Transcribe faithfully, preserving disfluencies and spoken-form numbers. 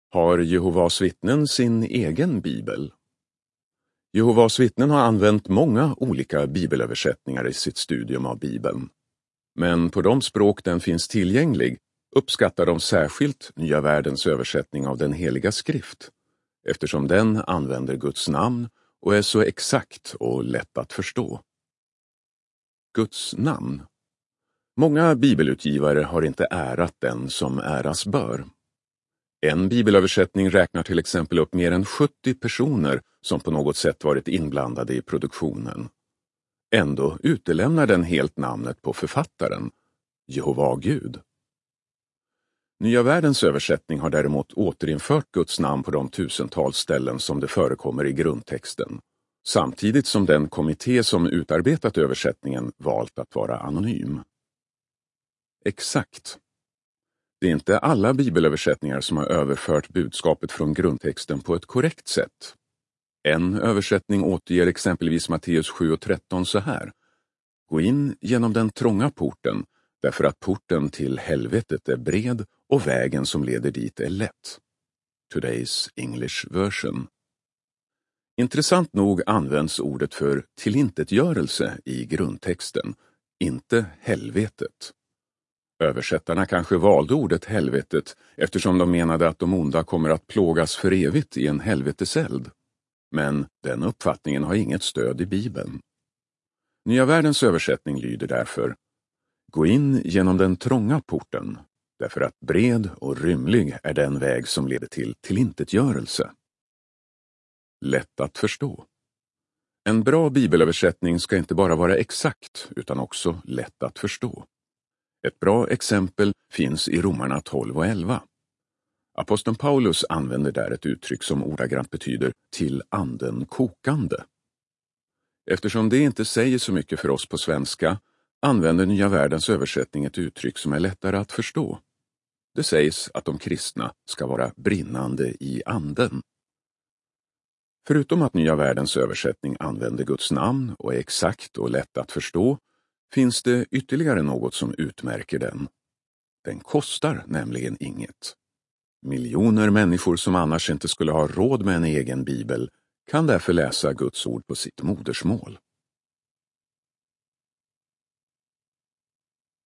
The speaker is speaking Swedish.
Har Jehovas vittnen sin egen bibel? Jehovas vittnen har använt många olika bibelöversättningar i sitt studium av Bibeln. Men på de språk den finns tillgänglig uppskattar de särskilt Nya världens översättning av den heliga skrift, eftersom den använder Guds namn och är så exakt och lätt att förstå. Guds namn. Många bibelutgivare har inte ärat den som äras bör. En bibelöversättning räknar till exempel upp mer än sjuttio personer som på något sätt varit inblandade i produktionen. Ändå utelämnar den helt namnet på författaren, Jehova Gud. Nya världens översättning har däremot återinfört Guds namn på de tusentals ställen som det förekommer i grundtexten, samtidigt som den kommitté som utarbetat översättningen valt att vara anonym. Exakt. Det är inte alla bibelöversättningar som har överfört budskapet från grundtexten på ett korrekt sätt. En översättning återger exempelvis Matteus sju och tretton så här: Gå in genom den trånga porten, därför att porten till helvetet är bred och vägen som leder dit är lätt. Today's English version. Intressant nog används ordet för tillintetgörelse i grundtexten, inte helvetet. Översättarna kanske valde ordet helvetet eftersom de menade att de onda kommer att plågas för evigt i en helveteseld. Men den uppfattningen har inget stöd i Bibeln. Nya världens översättning lyder därför: Gå in genom den trånga porten, därför att bred och rymlig är den väg som leder till tillintetgörelse. Lätt att förstå. En bra bibelöversättning ska inte bara vara exakt utan också lätt att förstå. Ett bra exempel finns i Romarna tolv och elva. Aposteln Paulus använder där ett uttryck som ordagrant betyder till anden kokande. Eftersom det inte säger så mycket för oss på svenska använder Nya världens översättning ett uttryck som är lättare att förstå. Det sägs att de kristna ska vara brinnande i anden. Förutom att Nya världens översättning använder Guds namn och är exakt och lätt att förstå, finns det ytterligare något som utmärker den. Den kostar nämligen inget. Miljoner människor som annars inte skulle ha råd med en egen bibel kan därför läsa Guds ord på sitt modersmål.